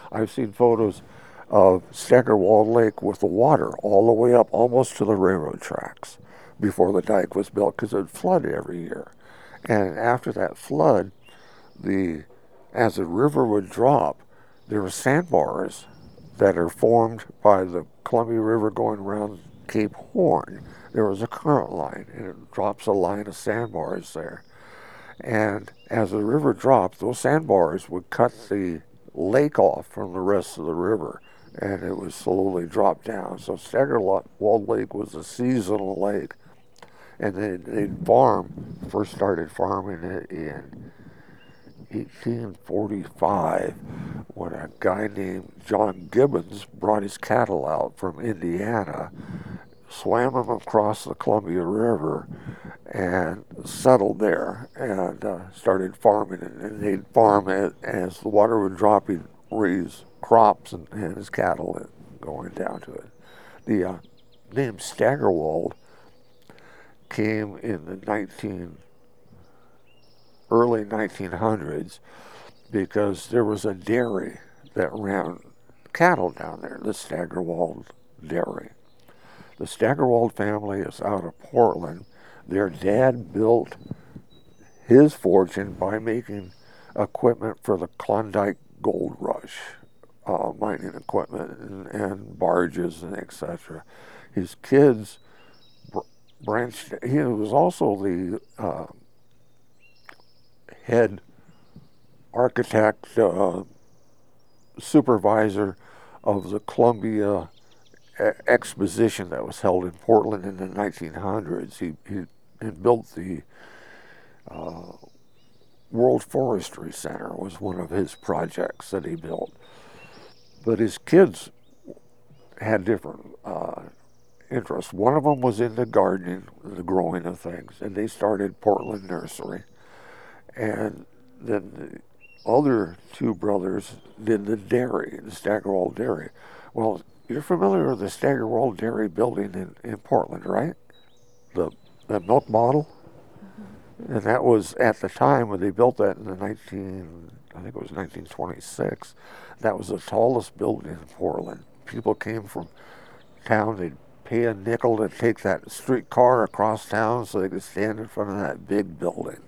I've seen photos of Staggerwald Lake with the water all the way up almost to the railroad tracks before the dike was built because it would flood every year. And after that flood, the as the river would drop, there were sandbars that are formed by the Columbia River going around Cape Horn. There was a current line, and it drops a line of sandbars there. And as the river dropped, those sandbars would cut the lake off from the rest of the river, and it would slowly drop down. So Staggerwald Lake was a seasonal lake, and they'd first started farming it in 1845 when a guy named John Gibbons brought his cattle out from Indiana, swam them across the Columbia River, and settled there and started farming it. And they'd farm it as the water would drop. He'd raise crops and his cattle going down to it. The name Staggerwald came in the early 1900s because there was a dairy that ran cattle down there, the Staggerwald Dairy. The Staggerwald family is out of Portland. Their dad built his fortune by making equipment for the Klondike Gold Rush, mining equipment and barges and etc. His kids branched. He was also the head architect, supervisor of the Columbia Exposition that was held in Portland in the 1900s. He had built the World Forestry Center was one of his projects that he built. But his kids had different interests. One of them was into gardening, the growing of things, and they started Portland Nursery. And then the other two brothers did the dairy, the Staggerwald Dairy. Well, you're familiar with the Staggerwald Dairy building in Portland, right? The milk bottle? And that was at the time when they built that in the I think it was 1926. That was the tallest building in Portland. People came from town, they'd pay a nickel to take that streetcar across town so they could stand in front of that big building.